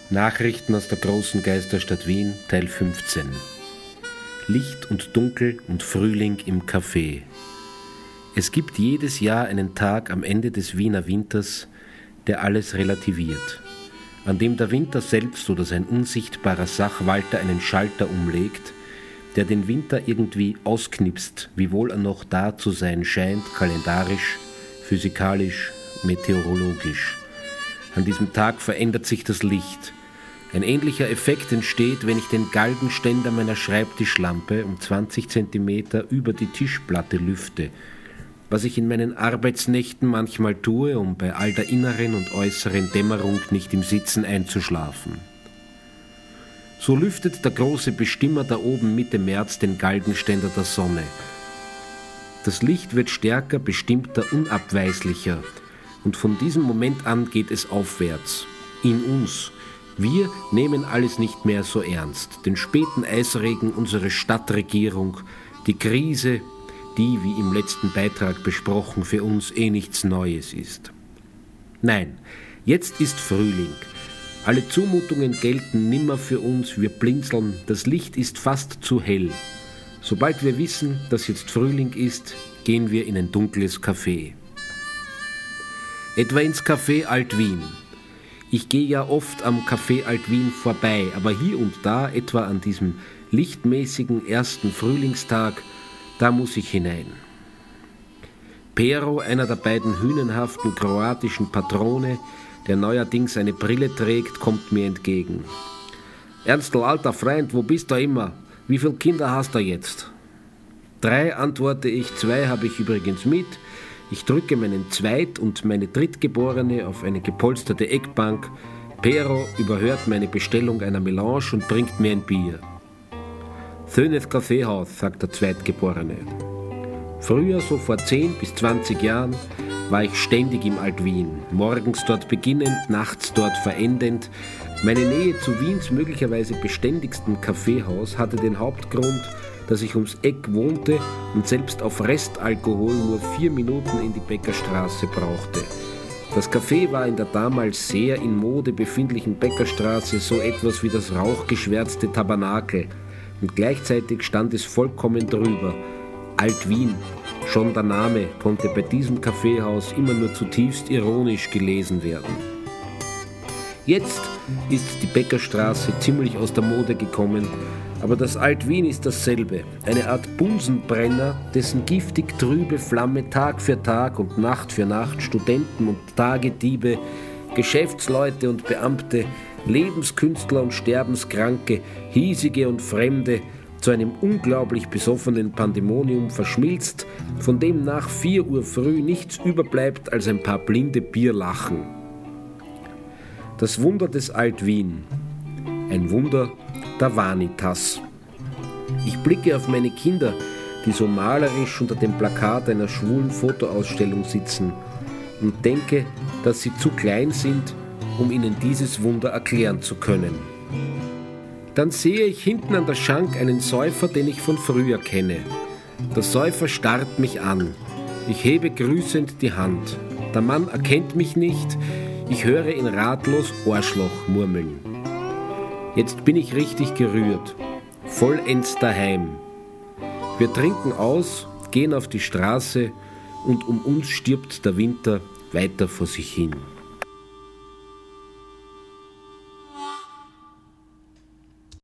Nachrichten aus der großen Geisterstadt Wien, Teil 15. Licht und Dunkel und Frühling im Café. Es gibt jedes Jahr einen Tag am Ende des Wiener Winters, der alles relativiert, an dem der Winter selbst oder sein unsichtbarer Sachwalter einen Schalter umlegt, der den Winter irgendwie ausknipst, wiewohl er noch da zu sein scheint, kalendarisch, physikalisch, meteorologisch. An diesem Tag verändert sich das Licht. Ein ähnlicher Effekt entsteht, wenn ich den Galgenständer meiner Schreibtischlampe um 20 cm über die Tischplatte lüfte, was ich in meinen Arbeitsnächten manchmal tue, um bei all der inneren und äußeren Dämmerung nicht im Sitzen einzuschlafen. So lüftet der große Bestimmer da oben Mitte März den Galgenständer der Sonne. Das Licht wird stärker, bestimmter, unabweislicher, und von diesem Moment an geht es aufwärts, in uns. Wir nehmen alles nicht mehr so ernst. Den späten Eisregen, unsere Stadtregierung, die Krise, die, wie im letzten Beitrag besprochen, für uns nichts Neues ist. Nein, jetzt ist Frühling. Alle Zumutungen gelten nimmer für uns, wir blinzeln, das Licht ist fast zu hell. Sobald wir wissen, dass jetzt Frühling ist, gehen wir in ein dunkles Café. Etwa ins Café Alt-Wien. Ich gehe ja oft am Café Alt-Wien vorbei, aber hier und da, etwa an diesem lichtmäßigen ersten Frühlingstag, da muss ich hinein. Pero, einer der beiden hünenhaften kroatischen Patrone, der neuerdings eine Brille trägt, kommt mir entgegen. »Ernstl, alter Freund, wo bist du immer? Wie viele Kinder hast du jetzt?« 3, antworte ich, 2 habe ich übrigens mit. Ich drücke meinen Zweit- und meine Drittgeborene auf eine gepolsterte Eckbank. Pero überhört meine Bestellung einer Melange und bringt mir ein Bier. »Schönes Kaffeehaus«, sagt der Zweitgeborene. Früher, so vor 10 bis 20 Jahren, war ich ständig im Alt-Wien. Morgens dort beginnend, nachts dort verendend. Meine Nähe zu Wiens möglicherweise beständigstem Kaffeehaus hatte den Hauptgrund, dass ich ums Eck wohnte und selbst auf Restalkohol nur 4 Minuten in die Bäckerstraße brauchte. Das Café war in der damals sehr in Mode befindlichen Bäckerstraße so etwas wie das rauchgeschwärzte Tabernakel und gleichzeitig stand es vollkommen drüber. Alt-Wien, schon der Name konnte bei diesem Kaffeehaus immer nur zutiefst ironisch gelesen werden. Jetzt ist die Bäckerstraße ziemlich aus der Mode gekommen, aber das Alt-Wien ist dasselbe, eine Art Bunsenbrenner, dessen giftig trübe Flamme Tag für Tag und Nacht für Nacht Studenten und Tagediebe, Geschäftsleute und Beamte, Lebenskünstler und Sterbenskranke, Hiesige und Fremde zu einem unglaublich besoffenen Pandemonium verschmilzt, von dem nach 4 Uhr früh nichts überbleibt als ein paar blinde Bierlachen. Das Wunder des Alt-Wien, ein Wunder der Vanitas. Ich blicke auf meine Kinder, die so malerisch unter dem Plakat einer schwulen Fotoausstellung sitzen und denke, dass sie zu klein sind, um ihnen dieses Wunder erklären zu können. Dann sehe ich hinten an der Schank einen Säufer, den ich von früher kenne. Der Säufer starrt mich an. Ich hebe grüßend die Hand. Der Mann erkennt mich nicht. Ich höre ihn ratlos Arschloch murmeln. Jetzt bin ich richtig gerührt. Vollends daheim. Wir trinken aus, gehen auf die Straße und um uns stirbt der Winter weiter vor sich hin.